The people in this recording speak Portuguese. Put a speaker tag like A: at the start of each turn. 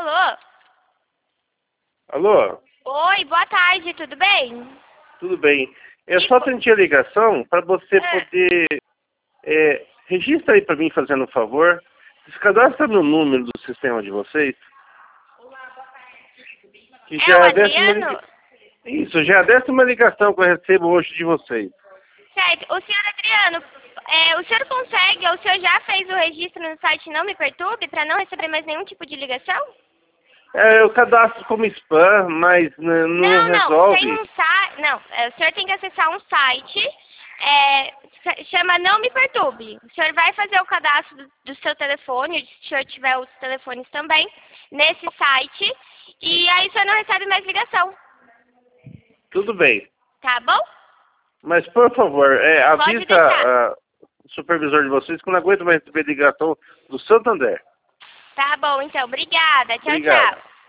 A: Alô?
B: Alô?
A: Oi, boa tarde, tudo bem?
B: Tudo bem. Eu só atendi a ligação para você poder... registra aí para mim, fazendo um favor. Descadastra meu número do sistema de vocês. Que
A: É o Adriano?
B: Isso, já é a 10ª ligação que eu recebo hoje de vocês.
A: Certo. O senhor Adriano, o senhor consegue, ou o senhor já fez o registro no site Não Me Perturbe para não receber mais nenhum tipo de ligação?
B: Eu cadastro como spam, mas não resolve.
A: Tem um site. Não, o senhor tem que acessar um site, chama Não Me Perturbe. O senhor vai fazer o cadastro do seu telefone, se o senhor tiver os telefones também, nesse site, e aí o senhor não recebe mais ligação.
B: Tudo bem.
A: Tá bom?
B: Mas, por favor,
A: Pode deixar.
B: avisa o supervisor de vocês que eu não aguento mais receber ligação do Santander.
A: Tá bom, então. Obrigada. Tchau,
B: Obrigado.
A: tchau.